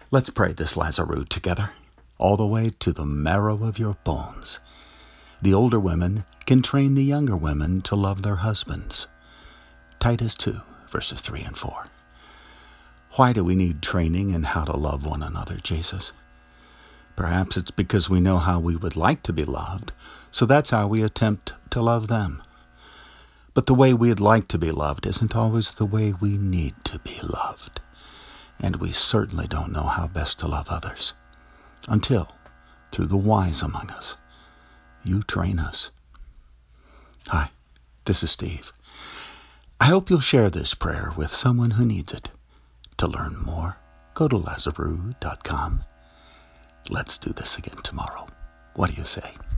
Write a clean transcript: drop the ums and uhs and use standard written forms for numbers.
Let's pray this Lazarus together, all the way to the marrow of your bones. The older women can train the younger women to love their husbands. Titus 2, verses 3 and 4. Why do we need training in how to love one another, Jesus? Perhaps it's because we know how we would like to be loved, so that's how we attempt to love them. But the way we'd like to be loved isn't always the way we need to be loved. And we certainly don't know how best to love others until, through the wise among us, you train us. Hi, this is Steve. I hope you'll share this prayer with someone who needs it. To learn more, go to Lazarus.com. Let's do this again tomorrow. What do you say?